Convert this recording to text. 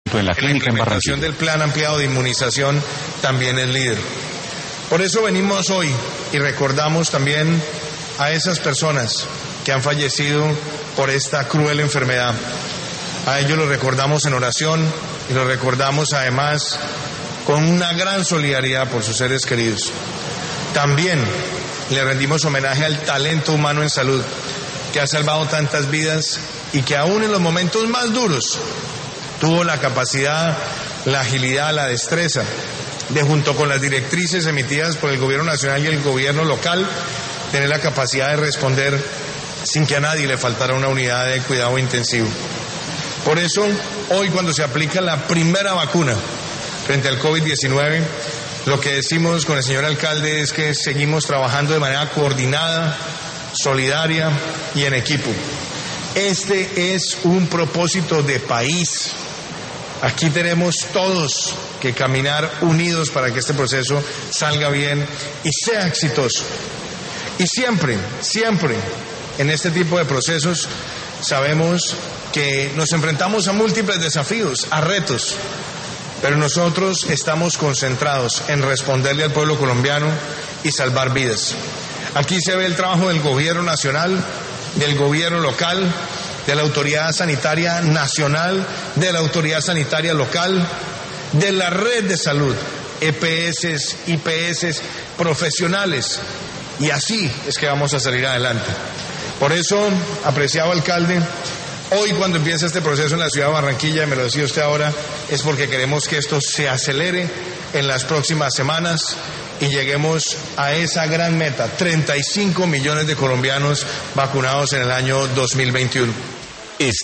en la clínica en Barranquilla. La implementación del plan ampliado de inmunización también es líder. Por eso venimos hoy y recordamos también a esas personas que han fallecido por esta cruel enfermedad. A ellos los recordamos en oración y los recordamos además con una gran solidaridad por sus seres queridos. También le rendimos homenaje al talento humano en salud que ha salvado tantas vidas y que aún en los momentos más duros tuvo la capacidad, la agilidad, la destreza de, junto con las directrices emitidas por el gobierno nacional y el gobierno local, tener la capacidad de responder sin que a nadie le faltara una unidad de cuidado intensivo. Por eso, hoy cuando se aplica la primera vacuna frente al COVID-19, lo que decimos con el señor alcalde es que seguimos trabajando de manera coordinada, solidaria y en equipo. Este es un propósito de país. Aquí tenemos todos que caminar unidos para que este proceso salga bien y sea exitoso. Y siempre, siempre, en este tipo de procesos, sabemos que nos enfrentamos a múltiples desafíos, a retos, pero nosotros estamos concentrados en responderle al pueblo colombiano y salvar vidas. Aquí se ve el trabajo del gobierno nacional, del gobierno local, de la autoridad sanitaria nacional, de la autoridad sanitaria local, de la red de salud, EPS, IPS, profesionales, y así es que vamos a salir adelante. Por eso, apreciado alcalde, hoy cuando empieza este proceso en la ciudad de Barranquilla, y me lo decía usted ahora, es porque queremos que esto se acelere en las próximas semanas y lleguemos a esa gran meta, 35 millones de colombianos vacunados en el año 2021.